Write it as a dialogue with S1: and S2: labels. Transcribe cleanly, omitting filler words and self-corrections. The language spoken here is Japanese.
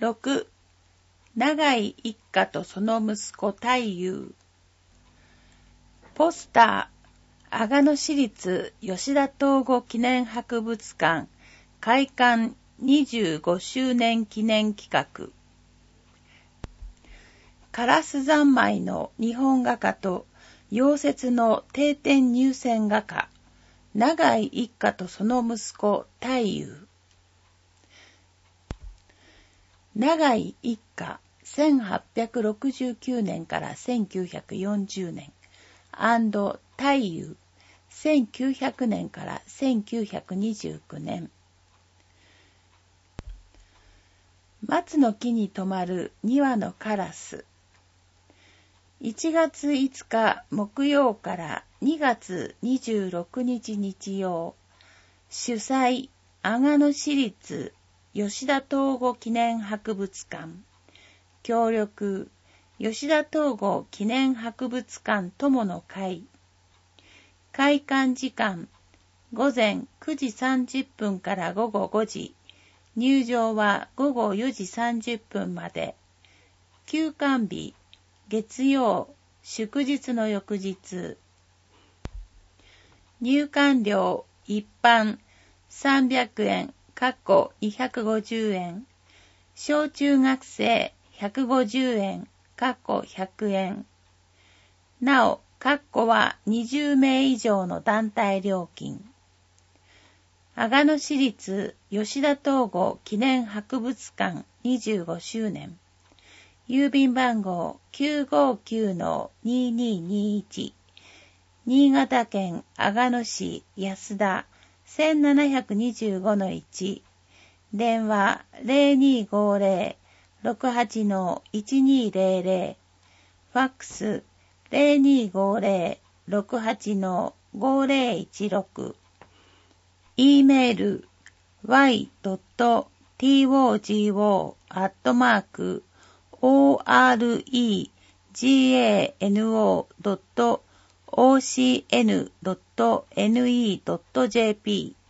S1: 6. 永井一家とその息子太夫。ポスター、阿賀野市立吉田東郷記念博物館開館25周年記念企画。烏三昧の日本画家と溶接の定点入選画家、永井一家とその息子太夫。永井一家1869年から1940年&太夫1900年から1929年。松の木に止まる2羽のカラス。1月5日木曜から2月26日日曜。主催、阿賀野市立吉田東郷記念博物館。協力、吉田東郷記念博物館友の会。開館時間、午前9時30分から午後5時。入場は午後4時30分まで。休館日、月曜、祝日の翌日。入館料、一般、300円、250円。小中学生、150円、100円。なお、は20名以上の団体料金。阿賀野市立吉田東郷記念博物館25周年。郵便番号 959-2221。新潟県阿賀野市安田 1725-1。電話 0250-68-1200。ファックス 0250-68-5016。E メール y.togo.oregano.ocn.ne.jp